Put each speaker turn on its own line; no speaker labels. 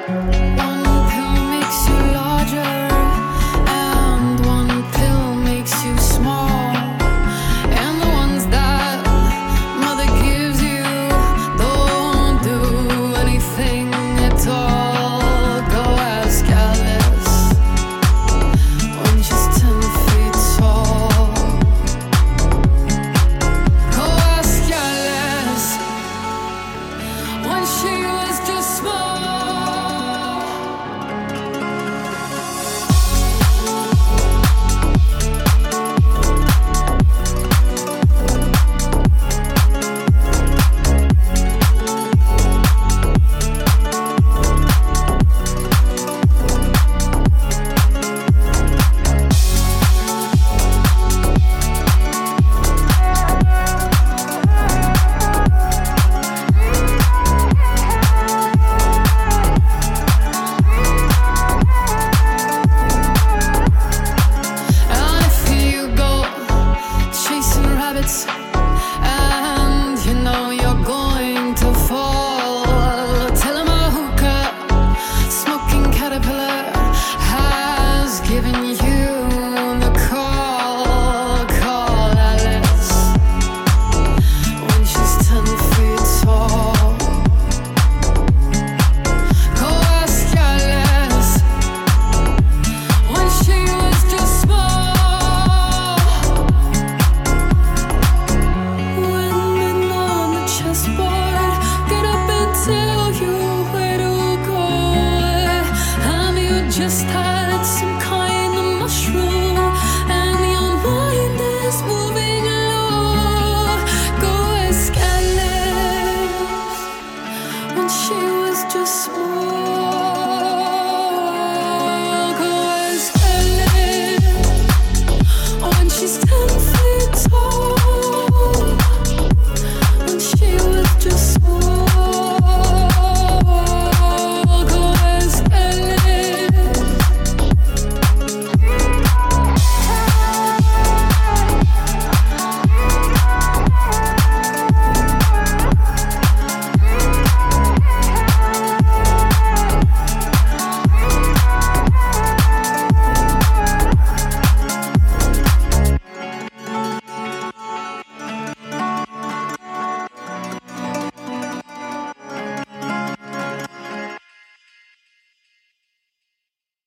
One pill makes you larger, and one pill makes you small. And the ones that mother gives you don't do anything at all. Go ask Alice when she's 10 feet tall. Go ask Alice when she was just small. And if you go chasing rabbits and you know you're going to fall, tell 'em a hookah smoking caterpillar has given you the call. Call Alice when she's 10 feet tall. Go ask Alice when she was just small. Women on the chessboard get up and tell you where to go. And you just had some kind of mushroom, and your mind is moving low. Go ask Alice when she was just small.